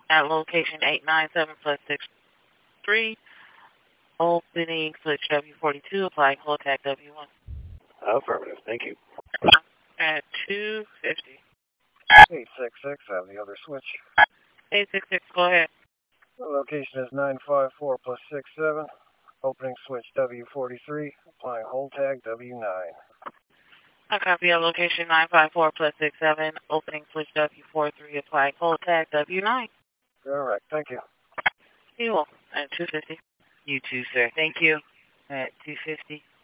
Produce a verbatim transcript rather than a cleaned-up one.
At location eight nine seven plus six three, opening switch W forty-two, applying contact W one. Affirmative, thank you. At two fifty. eight six six, I have the other switch. eight six six, go ahead. The location is nine five four plus six seven, opening switch W forty-three, applying hold tag W nine. I copy at location nine five four plus six seven, opening switch W forty-three, applying hold tag W nine. Correct, thank you. You will, at two fifty. You too, sir. Thank you. At two fifty.